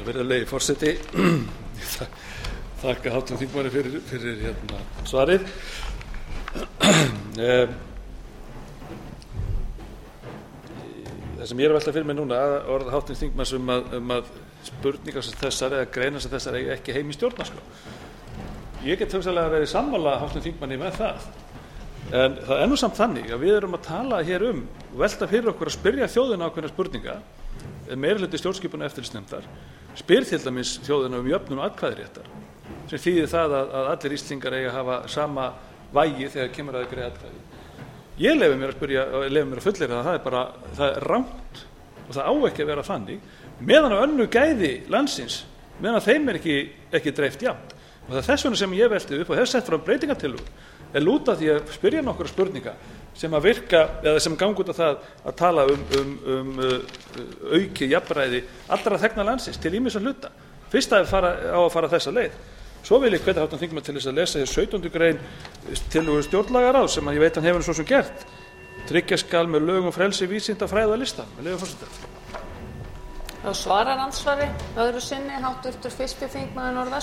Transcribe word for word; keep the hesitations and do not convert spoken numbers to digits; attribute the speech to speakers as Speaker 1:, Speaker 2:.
Speaker 1: Virðulegi forseti, þakka háttvirtum þingmanni fyrir, fyrir hérna, svarið. Það sem ég er að velta fyrir mig núna, orð háttvirts þingmanns um að, um að spurningar sem þessar eða greinar sem þessar eigi ekki heim í stjórnarskrá. Ég get hugsanlega verið sammála háttvirtum þingmanni með það. En það er nú samt þannig að við erum að tala hér um og velta fyrir okkur að spyrja þjóðina ákveðna spurninga. Meirihluti stjórnskipunar eftirlitsnefndar spyr til dæmis þjóðina um jöfnun og atkvæðisréttar, sem þýðir það að, að allir Íslendingar eiga að hafa sama vægi þegar kemur að greiða atkvæði. Ég leyfi mér að spyrja, leyfi mér að fullyrða að það er bara, það er rangt og það á ekki að vera þannig, meðan á önnur gæði landsins, meðan að þeim er ekki, ekki dreift jafnt. Og það er þess vegna sem ég velti upp og hef sett fram breytingartillögur, er lúta því að spyrja nokkra spurninga sem að virka, eða sem ganga út af það að tala um, um, um uh, aukið jafnræði allra þegna landsins til ýmissa hluta. Fyrst að fara á að fara þessa leið. Svo vil ég hvetja háttvirtan þingmann til þess að lesa hér sautjándu grein tillögu stjórnlagaráðs sem að ég veit hann hefur svo sem gert. Tryggja skal með lögum frelsi vísinda fræða lista. Með leyfi forseta.
Speaker 2: Þá svarar andsvari öðru sinni háttvirtur fyrsti þingmaður Norðvesturkjördæmis.